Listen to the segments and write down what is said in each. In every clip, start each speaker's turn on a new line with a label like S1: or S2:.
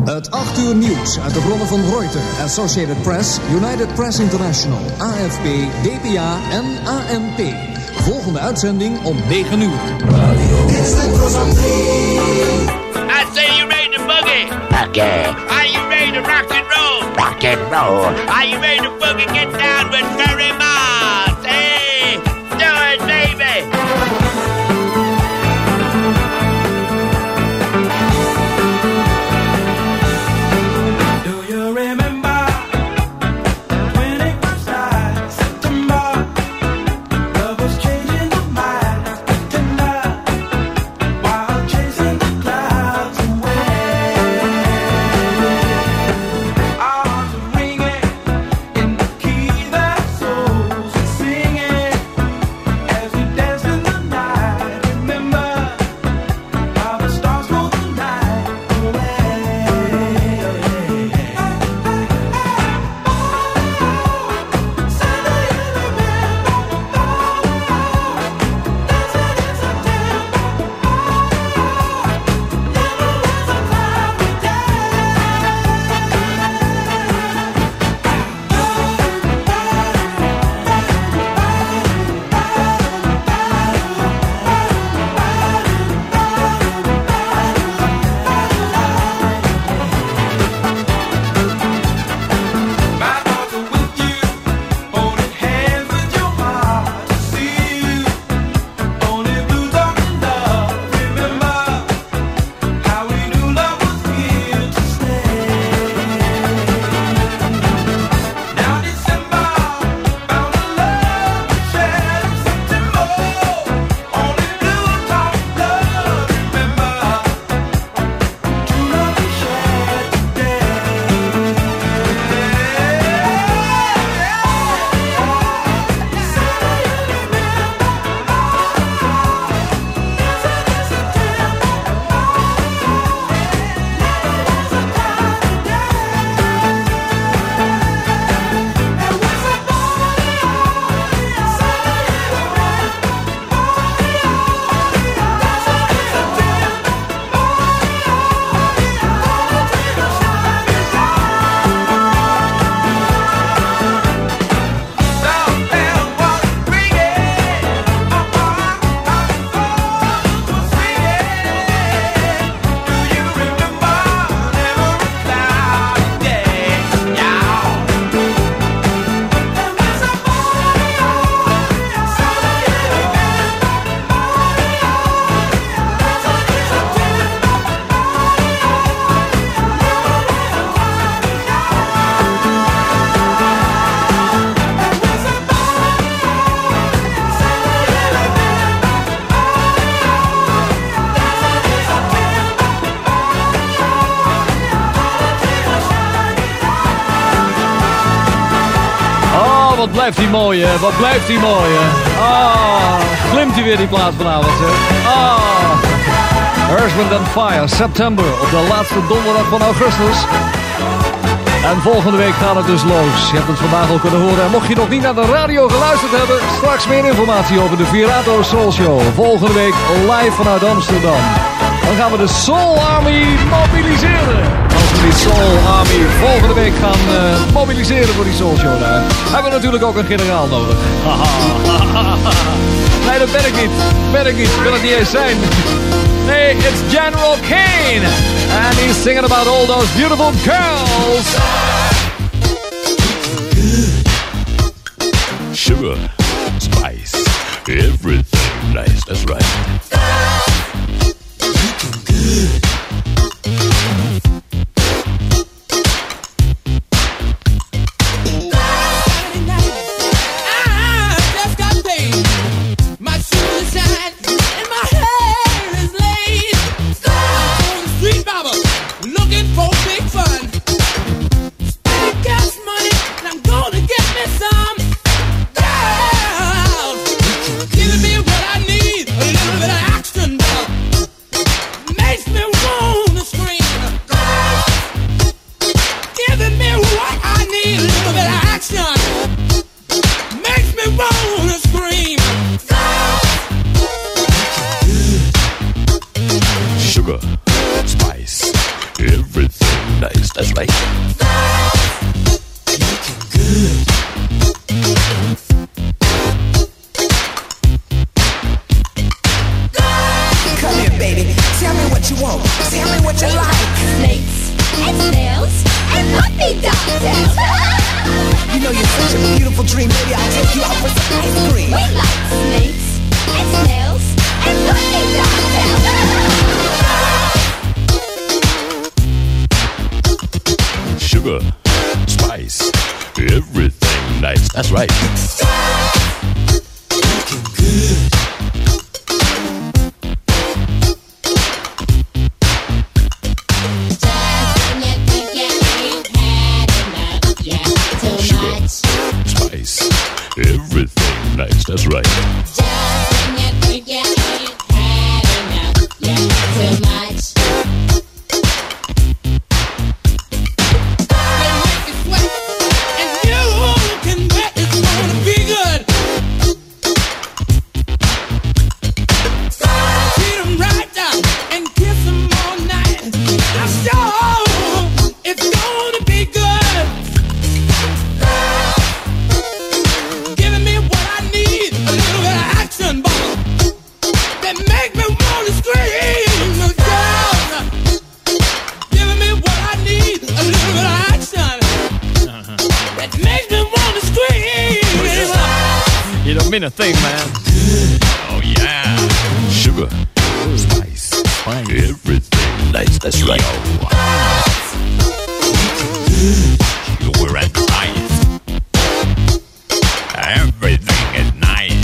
S1: Het 8 uur nieuws uit de bronnen van Reuters, Associated Press, United Press International, AFP, DPA en ANP. Volgende uitzending om 9 uur.
S2: I say you ready to boogie?
S3: Okay.
S2: Are you ready to rock and roll?
S3: Rock and roll.
S2: Are you ready to boogie? Get down with Ferry Moss. Hey, do it, baby.
S4: Wat blijft die mooi, hè? Wat blijft die mooi, hè? Glimt hij weer die plaats vanavond, hè? Earth, Wind and Fire, September, op de laatste donderdag van augustus. En volgende week gaat het dus los. Je hebt het vandaag al kunnen horen. En mocht je nog niet naar de radio geluisterd hebben, straks meer informatie over de Virato Soul Show. Volgende week live vanuit Amsterdam. Dan gaan we de Soul Army mobiliseren. Als we die Soul Army volgende week gaan mobiliseren voor die Soul Show daar, hebben we natuurlijk ook een generaal nodig. Nee, dat ben ik niet. Ik wil het niet eens zijn. Nee, it's General Kane. And he's singing about all those beautiful girls.
S5: Sugar, spice, everything nice, that's right. Sugar, spice, everything nice, that's right.
S3: Come here, baby. Tell me what you want. Tell me what you like.
S6: Snakes and snails and puppy dogs.
S3: You know you're such a beautiful dream. Maybe I'll take you out for some ice cream.
S6: We like snakes and snails and puppy dogs.
S5: Sugar, spice, everything nice, that's right.
S3: Looking good.
S5: Everything nice, that's right.
S6: Just when you think you ain't had enough, yeah, too much.
S7: They make you sweat, and you can bet it's gonna be good. Treat 'em right down and kiss 'em all night. I'm sure it's gonna be good. Giving me what I need, a little bit of action, boy, that make me wanna scream. Girl, giving me what I need, a little bit of action, that makes me wanna scream.
S4: You don't mean a thing, man.
S5: Oh yeah. Sugar, spice, everything nice, that's right. Sugar and spice. Everything is nice.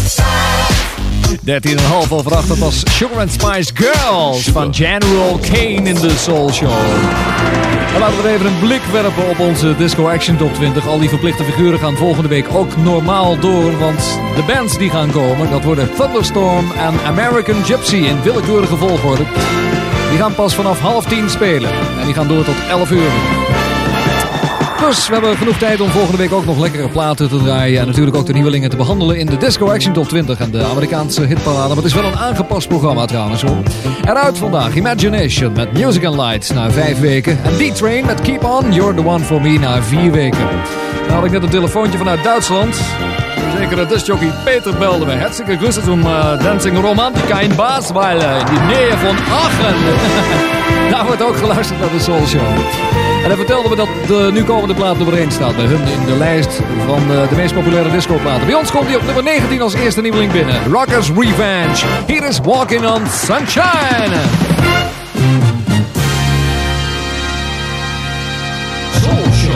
S4: 13,5 over 8, dat was Sugar and Spice Girls van General Kane in de Soul Show. En laten we even een blik werpen op onze Disco Action Top 20. Al die verplichte figuren gaan volgende week ook normaal door, want de bands die gaan komen, dat worden Thunderstorm en American Gypsy in willekeurige volgorde. Die gaan pas vanaf 9:30 spelen en die gaan door tot 11 uur. Dus we hebben genoeg tijd om volgende week ook nog lekkere platen te draaien. En natuurlijk ook de nieuwelingen te behandelen in de Disco Action Top 20 en de Amerikaanse hitparade. Maar het is wel een aangepast programma trouwens hoor. Eruit vandaag Imagination met Music and Lights na 5 weken. En D-Train met Keep On, You're the One for Me na 4 weken. Dan had ik net een telefoontje vanuit Duitsland. Zeker de discjockey Peter belde me. Herzliche Grüße zum Dancing Romantica in Basweiler, in die nähe van Aachen. Daar wordt ook geluisterd naar de Soul Show. En hij vertelde me dat de nu komende plaat nummer 1 staat bij hun in de lijst van de meest populaire discoplaten. Bij ons komt hij op nummer 19 als eerste nieuweling binnen. Rockers Revenge. Here is Walking on Sunshine. Soul Show.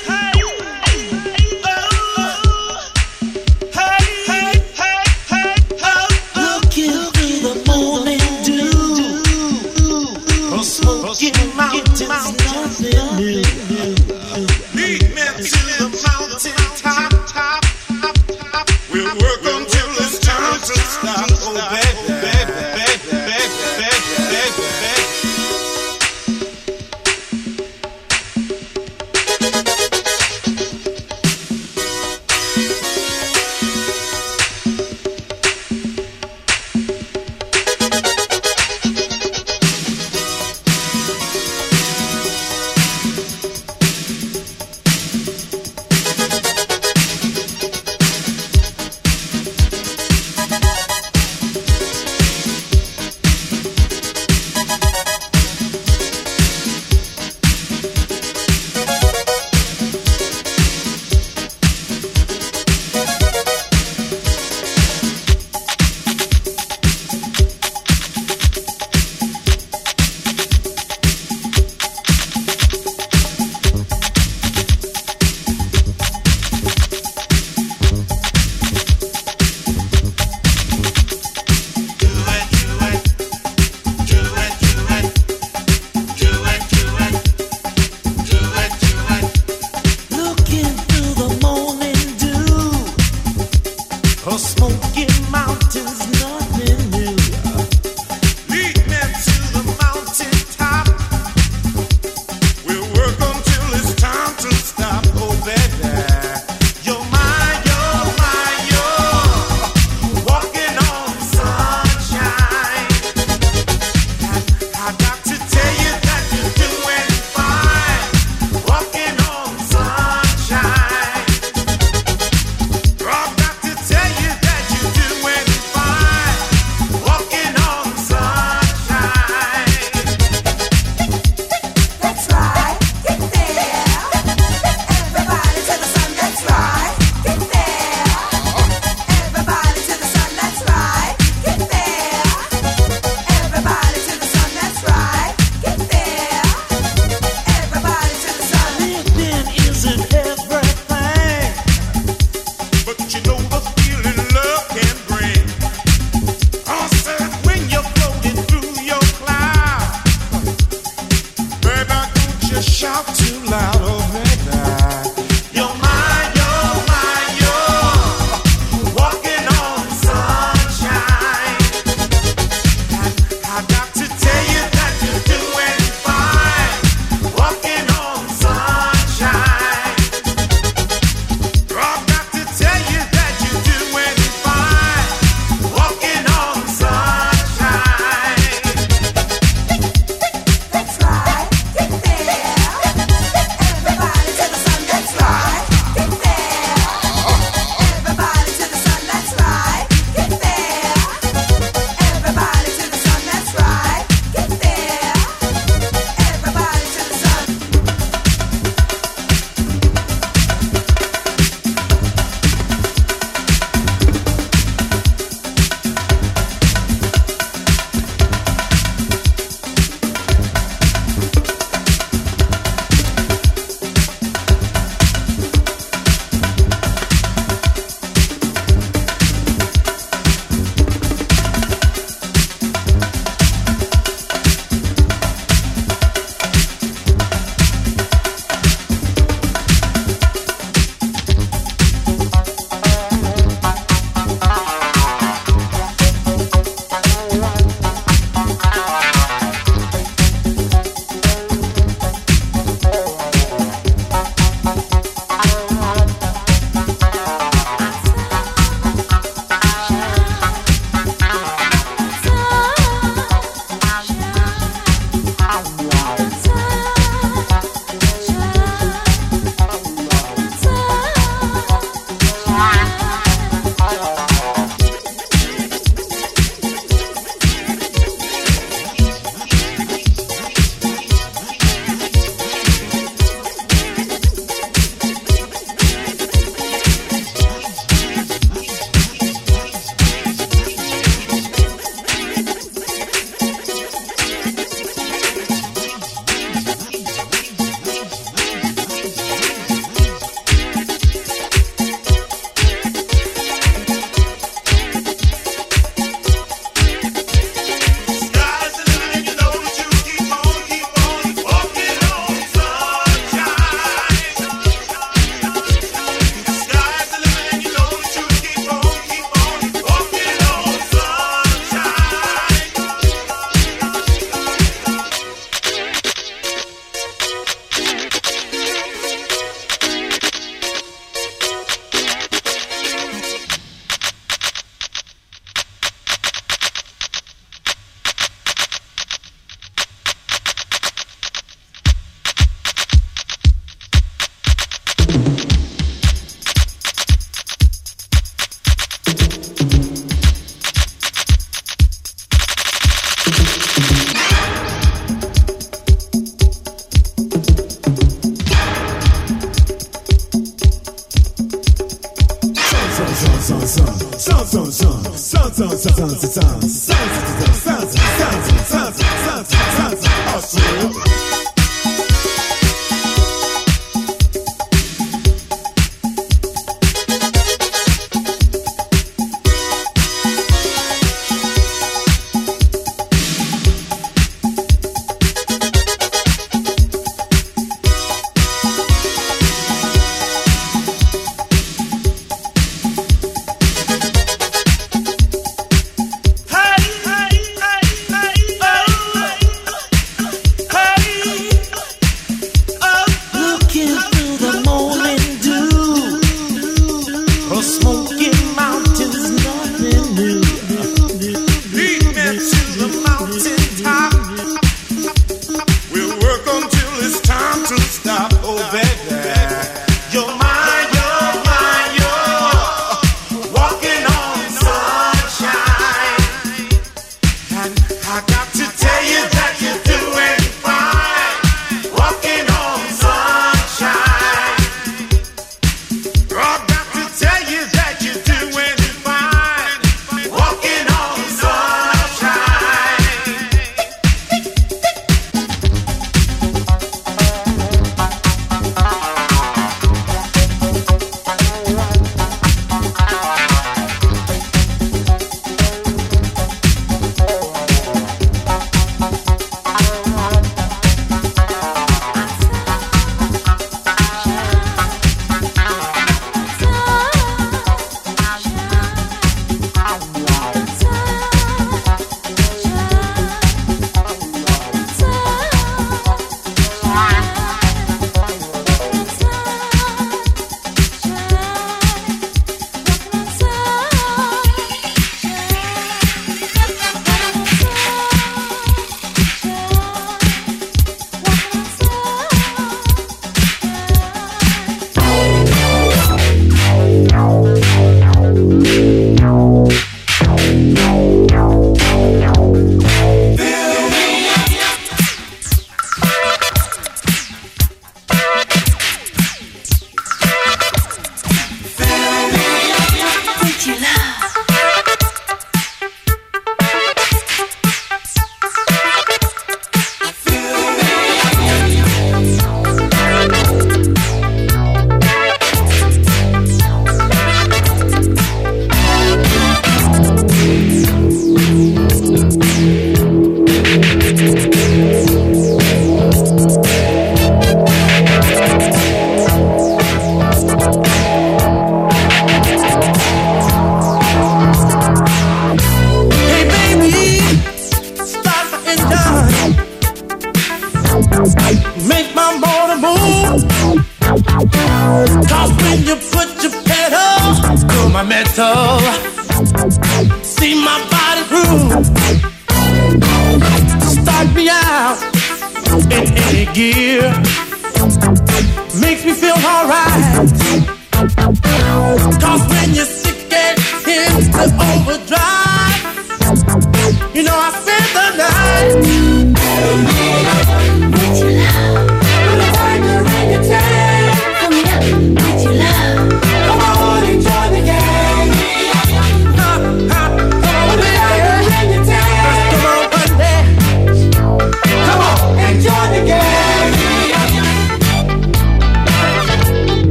S7: Hey, hey, hey, hey, hey.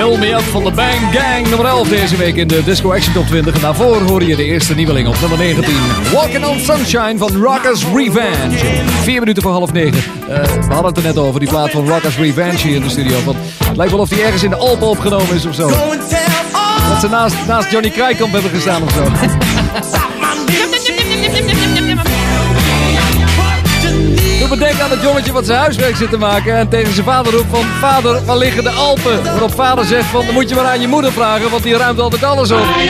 S4: Fill Me Up van de Bang Gang. Nummer 11 deze week in de Disco Action Top 20. En daarvoor hoorde je de eerste nieuweling op nummer 19. Walking on Sunshine van Rockers Revenge. 4 minuten voor half 9. We hadden het er net over, die plaat van Rockers Revenge hier in de studio. Want het lijkt wel of die ergens in de Alpen opgenomen is of zo. Dat ze naast Johnny Krijkamp hebben gestaan of zo. Doe me denken aan het jongetje wat zijn huiswerk zit te maken en tegen zijn vader roept van: vader, waar liggen de Alpen? Waarop vader zegt van: dan moet je maar aan je moeder vragen, want die ruimt altijd alles op.
S8: Right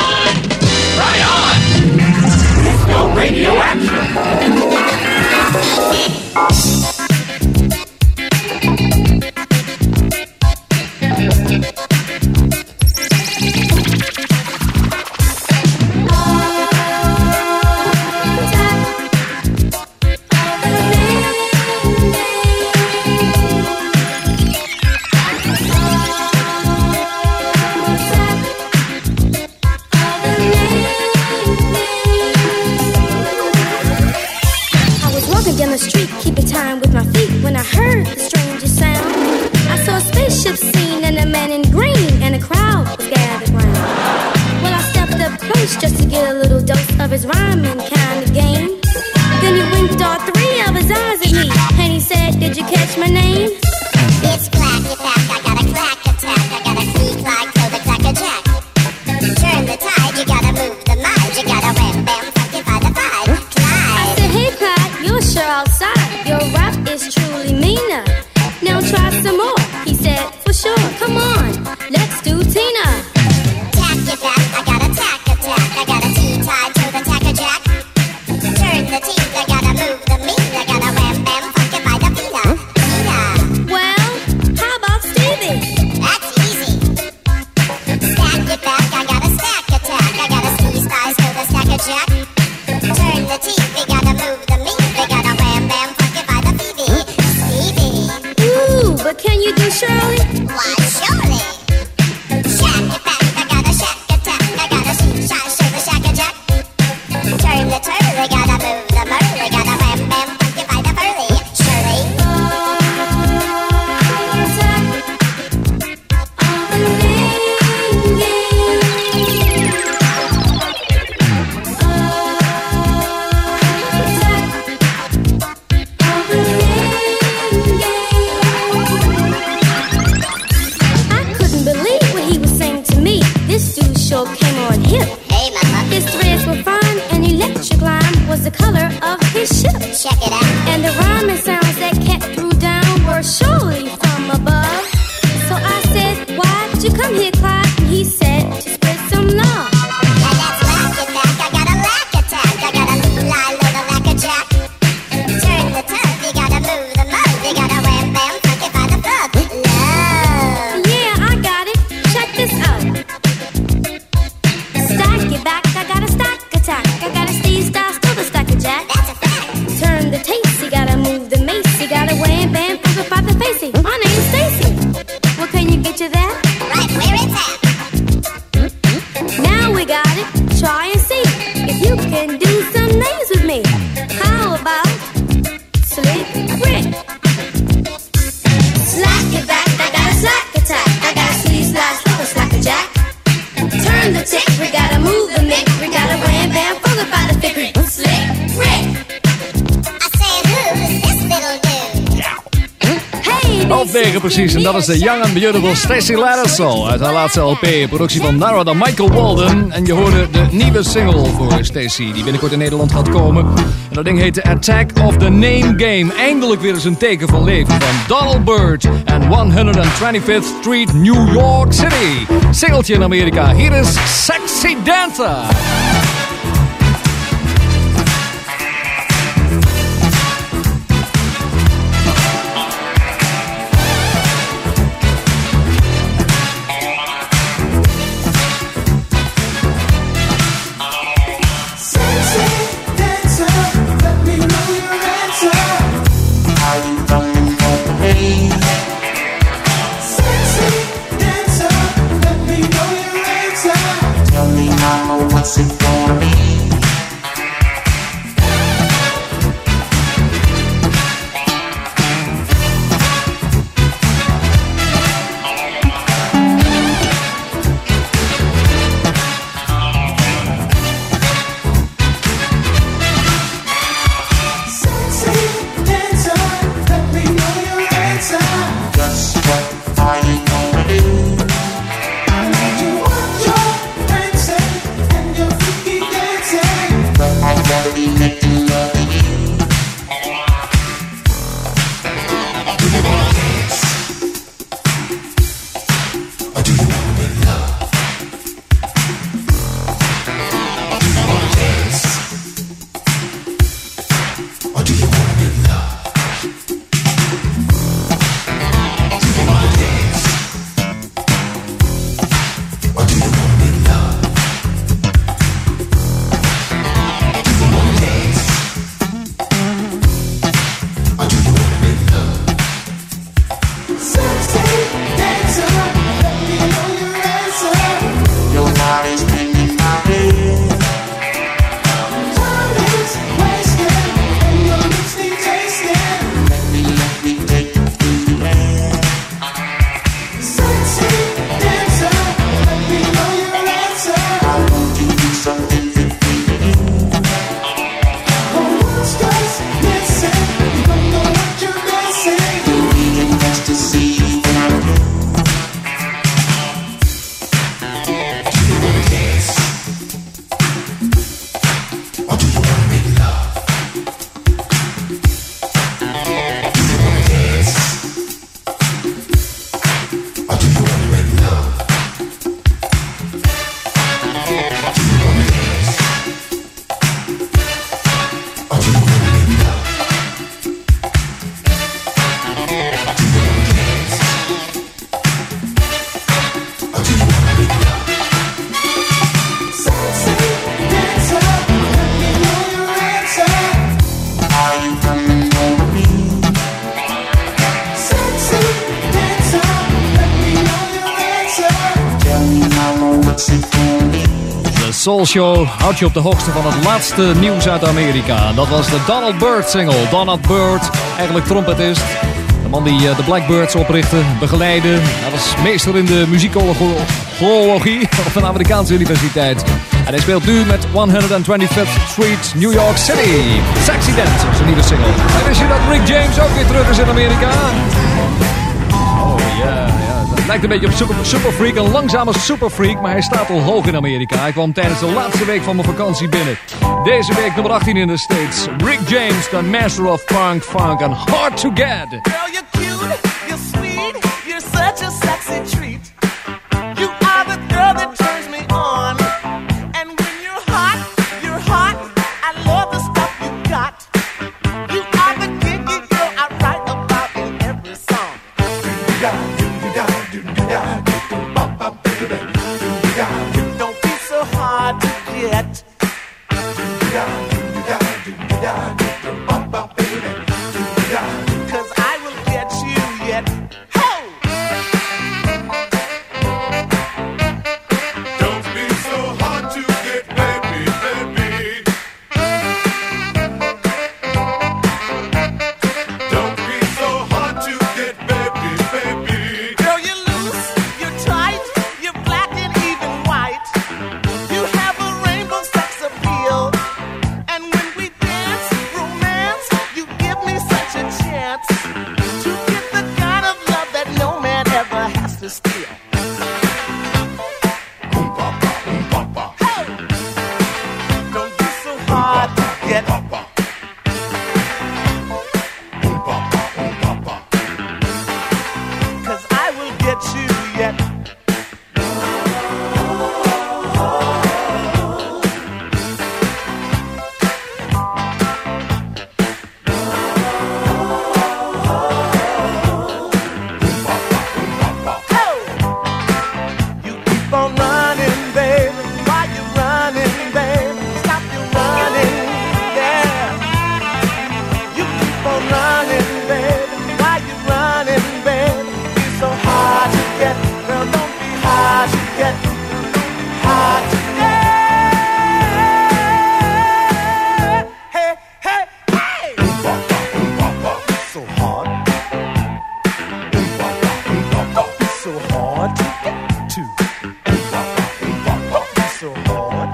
S8: on! Disco Radio Action!
S9: Down the street, keeping time with my feet when I heard the strangest sound. I saw a spaceship scene and a man in green, and a crowd was gathered round. Well, I stepped up close just to get a little dose of his rhyming kind of game. Then he winked all three of his eyes at me, and he said, "Did you catch my name?"
S10: It's Clack, you back, I got a clack attack, I got a sneak like Cobra Clacker Jack. Turn the tide, you gotta move the mud, you gotta wham bam funky by the vibe.
S9: I said, "Hey Clyde, you're sure outside. Your rap is truly meaner. Now try some more." He said, "For sure, come on, let's do Tina."
S10: Tack you back, I got a tack attack, I got a T-tied to the tacker jack. Turn the teeth, I gotta move the meat, I gotta wham bam funky by the Pina.
S9: Well, how about Stevie?
S10: That's easy. Stack you back, I got a stack attack, I got a sneeze thighs to the stacker jack. Turn the teeth, we gotta move the meat, we gotta wham bam funky by the Phoebe. Stevie.
S9: Ooh, but can you do Shirley?
S10: Why, surely. Shack you back, I got a shack attack, I got a sheep shot, show the shacker jack. Turn the turtle, we gotta move the murder, we gotta wham bam funky by the Burley. Shirley.
S9: Sure came on hip.
S10: Hey, mama.
S9: His threads were fine and electric lime was the color of his ship.
S10: Check it out.
S9: And the rhyming sounds that Cat threw down were surely from above. So I said, "Why'd you come here, Clyde?" And he said, "To spread some love."
S10: And that's lack attack, I got a lack attack, I got a lie little lacker jack. Turn the tub, you gotta move the mud, you gotta wham bam funky by the plug. Love.
S9: Yeah, I got it. Check this out. Stack it back, I got a stack attack, I got a Steve style, still the stacker jack.
S10: That's a fact.
S9: Turn the taste, you gotta move the mace, you gotta wham bam funky by the facey. My name's Stacy. Well, can you get you that?
S10: Right where it's at.
S9: Now we got it. Try and see if you can do some names with me. How about Slick Rick? Slack it back, I got a slack attack, I got a sleeve slide, slip a slacker jack. Turn the tick, we gotta move the mic, we gotta wham bam funky by the thick. Slick Rick.
S10: I said, who's this little dude?
S9: Hey,
S4: Half 9 precies, en dat is de Young and Beautiful Stacey Lattisaw uit haar laatste LP, productie van Nara dan Michael Walden. En je hoorde de nieuwe single voor Stacey, die binnenkort in Nederland gaat komen. En dat ding heet The Attack of the Name Game. Eindelijk weer eens een teken van leven van Donald Byrd en 125th Street, New York City. Singeltje in Amerika, hier is Sexy Dancer.
S11: What's it gonna be?
S4: Soul Show houdt je op de hoogte van het laatste nieuws uit Amerika. Dat was de Donald Byrd single. Donald Byrd, eigenlijk trompetist. De man die de Blackbirds oprichtte, begeleidde. Hij was meester in de muzikologie op een Amerikaanse universiteit. En hij speelt nu met 125th Street, New York City. Sexy Dance, zijn nieuwe single. En wist je dat Rick James ook weer terug is in Amerika? Oh ja. Het lijkt een beetje op Superfreak, een langzame Superfreak, maar hij staat al hoog in Amerika. Hij kwam tijdens de laatste week van mijn vakantie binnen. Deze week nummer 18 in de States. Rick James, the master of funk and hard to get.
S11: Girl, you're cute, you're sweet, you're such a sexy treat. You are the girl that turns me on. And when you're hot, I love the stuff you got. You are the kinky girl I write about in every song. Don't be so hard to get. Cause I will get you yet. Ho!
S12: Don't be so hard to get, baby, baby. Don't be so hard to get, baby, baby.
S11: Girl, you're loose, you're tight, you're black and even white. You have a rainbow sex appeal. And when we dance, romance, you give me such a chance to get the kind of love that no man ever has to steal. Hey! Don't be so hard to get. Cause I will get you yet. You keep on running, baby. Why you running, baby? Stop your running, yeah. You keep on running, baby. Why you running, baby? Be so hard to get, girl. Don't be hard to get, hard to get. Hey, hey, hey! So hard. So hard to get to. So hard.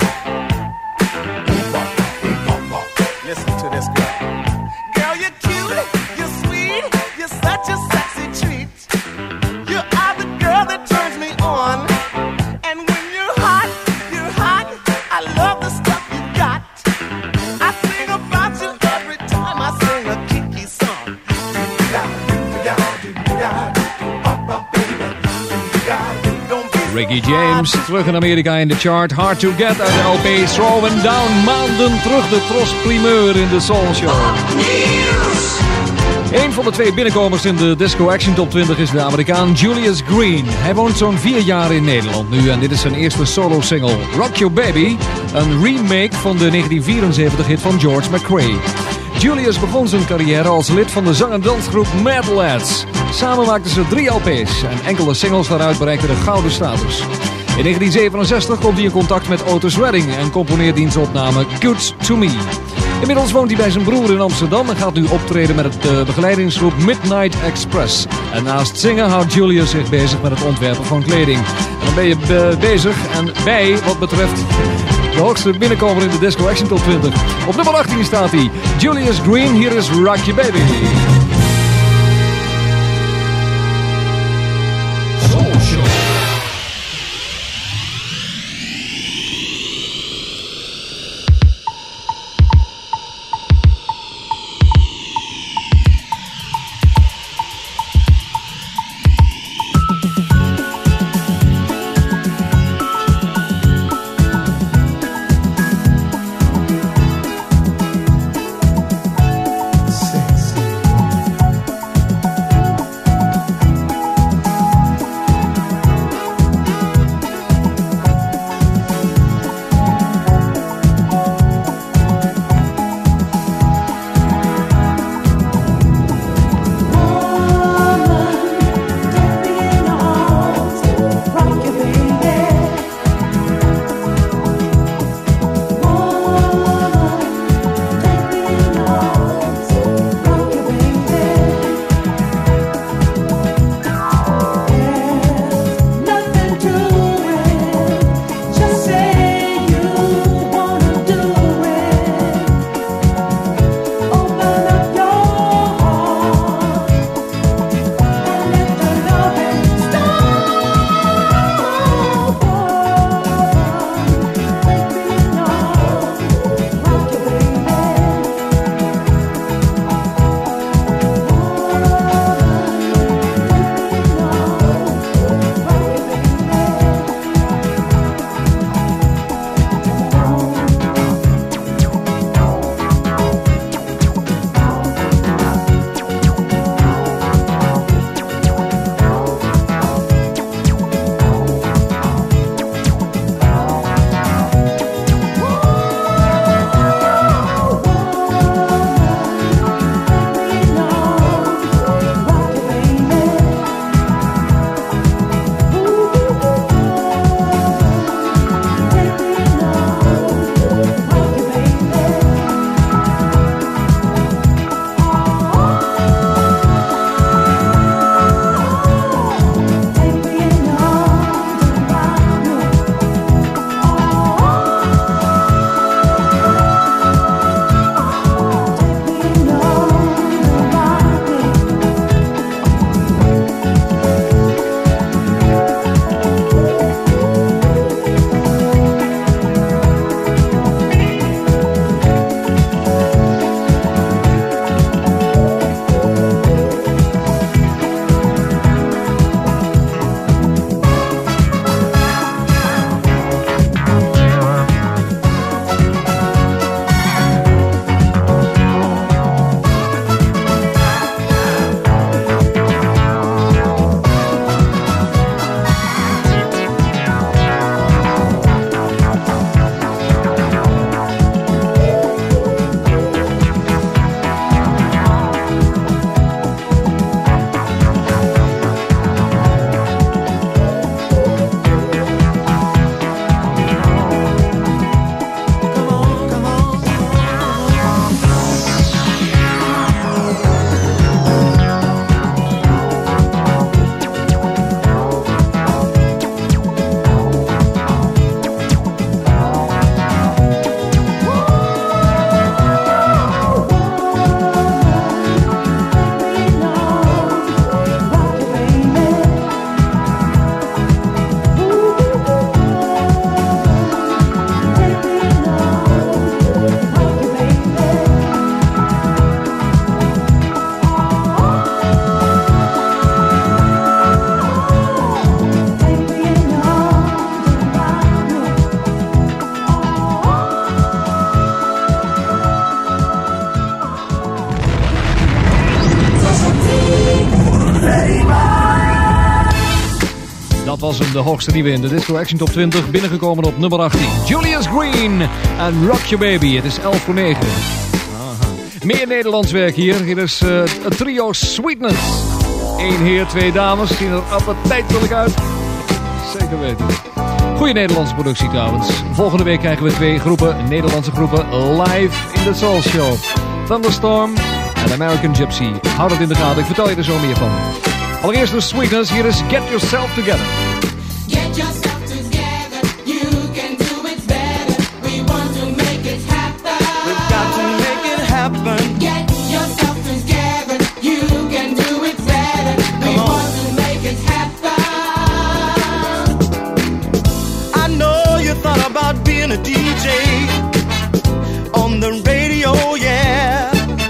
S11: Listen to this girl. Girl, you're cute, you're sweet, you're such a sexy treat. You are the girl that turns me on. And when you're hot, I love the stuff you got. I sing about you every time I sing a kinky song.
S4: Ricky James, terug in Amerika in de chart. Hard to get uit de LP Throwing Down. Maanden terug de Tros primeur in de Soul Show. Een van de twee binnenkomers in de Disco Action Top 20 is de Amerikaan Julius Green. Hij woont zo'n 4 jaar in Nederland nu en dit is zijn eerste solo single. Rock Your Baby, een remake van de 1974 hit van George McCrae. Julius begon zijn carrière als lid van de zang- en dansgroep Mad Lads. Samen maakten ze 3 LP's en enkele singles daaruit bereikten de gouden status. In 1967 komt hij in contact met Otis Redding en componeert diens opname Good To Me. Inmiddels woont hij bij zijn broer in Amsterdam en gaat nu optreden met het begeleidingsgroep Midnight Express. En naast zingen houdt Julius zich bezig met het ontwerpen van kleding. En dan ben je bezig en bij wat betreft de hoogste binnenkomer in de Disco Action Top 20. Op nummer 18 staat hij, Julius Green, hier is Rock Your Baby.
S13: Sexy.
S4: Dat was hem, de hoogste nieuwe in de Disco Action Top 20. Binnengekomen op nummer 18. Julius Green en Rock Your Baby. Het is 11:09. Meer Nederlands werk hier. Hier is het trio Sweetness. 1 heer, 2 dames. Zien er appetijtelijk uit. Zeker weten. Goeie Nederlandse productie trouwens. Volgende week krijgen we 2 groepen, Nederlandse groepen, live in de Soul Show. Thunderstorm en American Gypsy. Houd het in de gaten, ik vertel je er zo meer van. Allereerst de Sweetness, hier is Get Yourself Together.
S7: Get yourself together, you can do it better. We want to make it happen.
S11: We've got to make it happen.
S7: Get yourself together, you can do it better. We want to make it happen.
S11: I know you thought about being a DJ on the radio, yeah.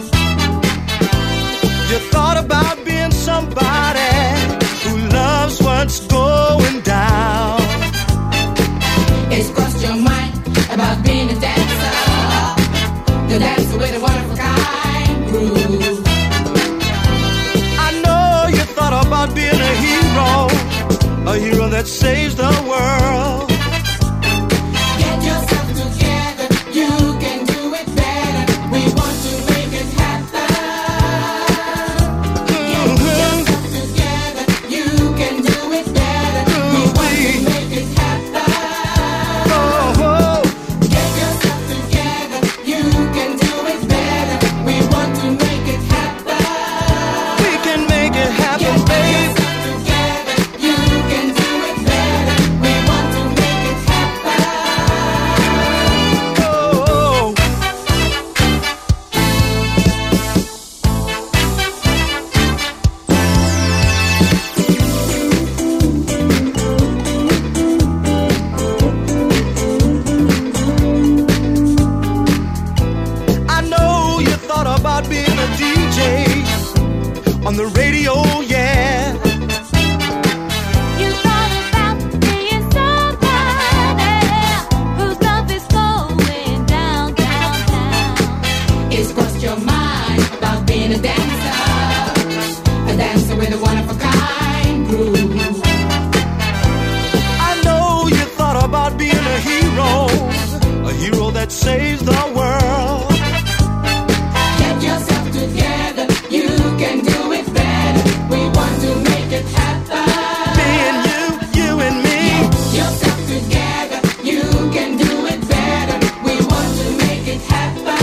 S11: You thought about being somebody who loves what's going down.
S7: It's crossed your mind about being a dancer. The dancer with a one-of-a-kind groove.
S11: I know you thought about being a hero that saves the world.
S7: Get yourself together, you can do it better. We want to make it happen. Get yourself together, you can do it better. We want to make it happen. Get yourself together, you can do it better. We want to make it happen.
S11: We can make it happen, babe.
S7: You can do it better. We want to make it happen.
S11: I know you thought about being a DJ on the radio, yeah.
S9: You thought about being somebody whose love is flowing down, down, down.
S7: It's crossed your mind about being a dancer with a one-of-a-kind groove.
S11: I know you thought about being a hero that saves the world.
S7: Get yourself together, you can do it better. We want to make it happen.
S11: Me and you and me.
S7: Get yourself together, you can do it better. We want to make it happen.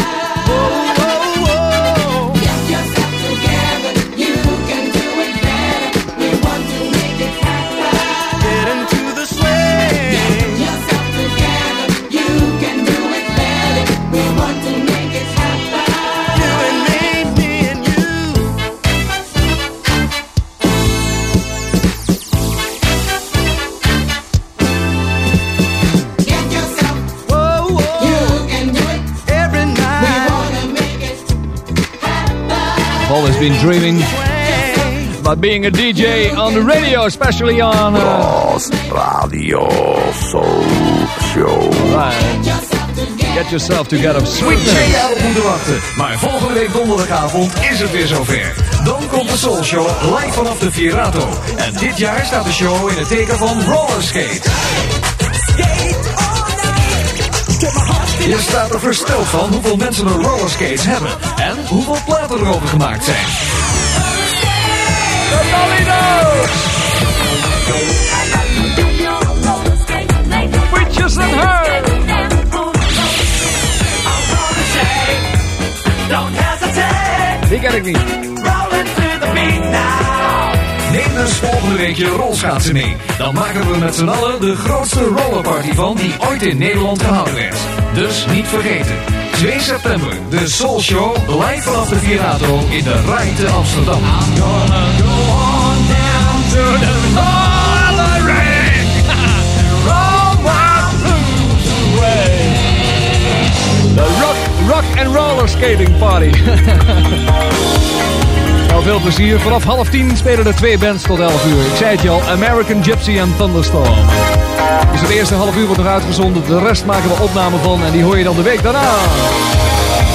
S7: Get yourself together, you can do it better. We want to make it happen.
S11: Get into the swing.
S7: Get yourself together, you can do it better. We want to make it happen.
S11: You and me and you.
S7: Get yourself, you can do it
S11: every night.
S7: We wanna make it happen.
S4: I've always been dreaming about being a DJ on the radio, especially on
S5: Ross Radio Soul Show.
S4: Get Yourself Together. Sweetness.
S1: 2 jaar op moeten wachten, maar volgende week donderdagavond is het weer zover. Dan komt de Soul Show live vanaf de Virato. En dit jaar staat de show in het teken van rollerskate. Je staat er versteld van hoeveel mensen er rollerskates hebben en hoeveel platen erover gemaakt zijn.
S4: De Dolinos! Witches and Her! Die ken ik niet.
S1: Neem dus volgende week je rolschaatsen mee. Dan maken we met z'n allen de grootste rollerparty van die ooit in Nederland gehouden werd. Dus niet vergeten. 2 september, de Soul Show, live vanaf de Virato in de Rai te Amsterdam.
S4: I'm gonna go on down to the hollering and roll my blues away. De rock and roller skating party. Nou, veel plezier. Vanaf 9:30 spelen er 2 bands tot 11 uur. Ik zei het je al, American Gypsy en Thunderstorm. Dus het eerste half uur wordt nog uitgezonden. De rest maken we opname van en die hoor je dan de week daarna.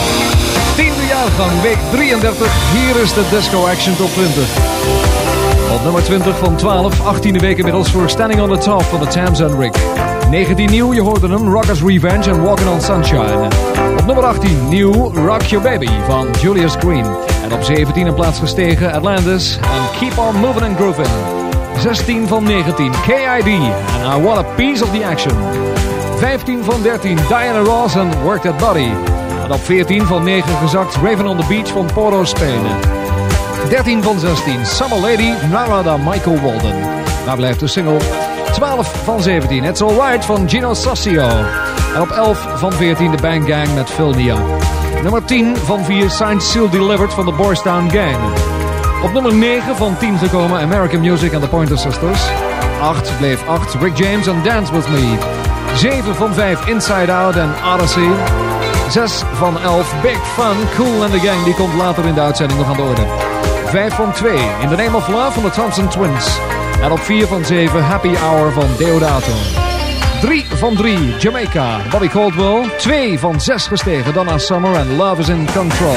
S4: 10e jaargang, week 33. Hier is de Disco Action Top 20. Op nummer 20 van 12, 18e week inmiddels voor Standing on the Top van de Tams and Rick. 19 nieuw, je hoorde hem, Rockers Revenge en Walking on Sunshine. Op nummer 18 nieuw, Rock Your Baby van Julius Green. En op 17 een plaats gestegen, Atlantis en Keep On Moving and Grooving. 16 van 19, KID en I Want a Piece of the Action. 15 van 13, Diana Ross en Work That Body. En op 14 van 9 gezakt, Raven on the Beach van Porto, Spain. 13 van 16, Summer Lady, Narada Michael Walden. Daar blijft de single. 12 van 17, It's Alright van Gino Sassio. En op 11 van 14 de Bang Gang met Phil Nia. Nummer 10 van 4, Signed Seal Delivered van de Boys Town Gang. Op nummer 9 van 10 gekomen, American Music and the Pointer Sisters. 8 bleef 8, Rick James and Dance With Me. 7 van 5, Inside Out en Odyssey. 6 van 11, Big Fun, Cool and the Gang. Die komt later in de uitzending nog aan de orde. 5 van 2, In the Name of Love van de Thompson Twins. En op 4 van 7, Happy Hour van Deodato. 3 van 3, Jamaica, Bobby Caldwell. 2 van 6 gestegen, Donna Summer en Love is in Control.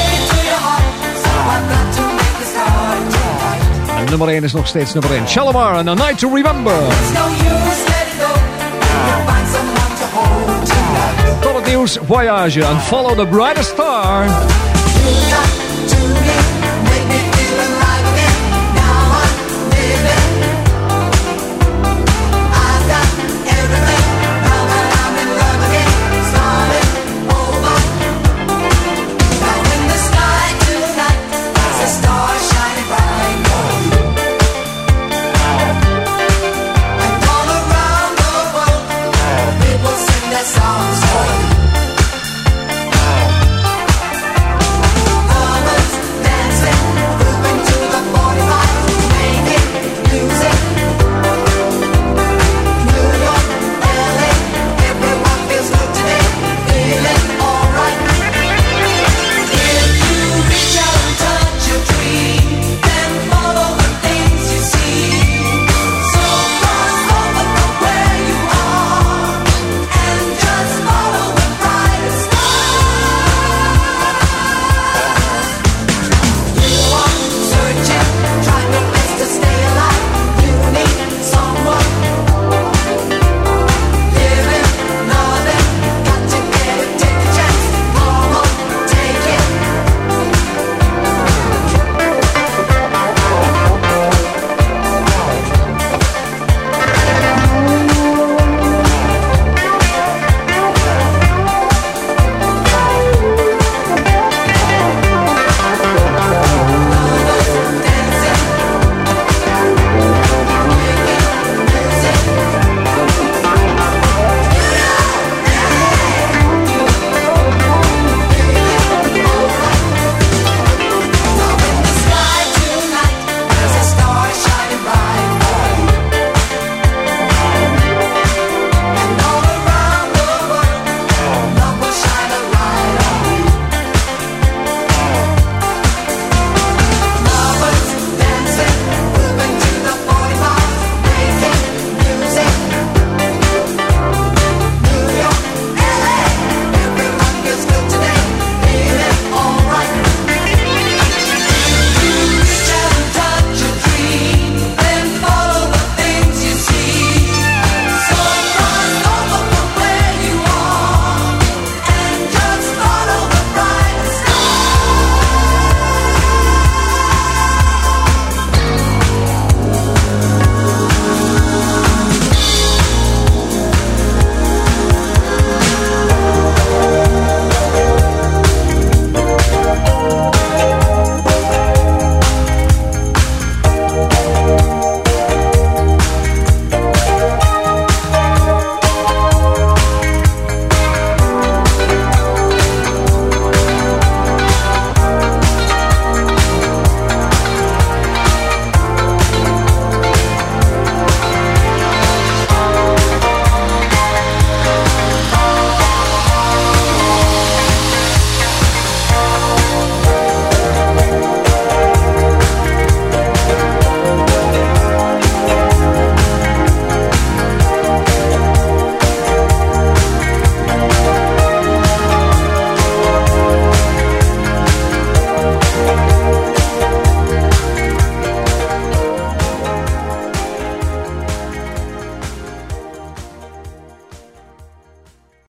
S4: En nummer 1 is nog steeds nummer 1. Shalimar and A Night to Remember. Tot het nieuws, Voyage en Follow the Brightest Star.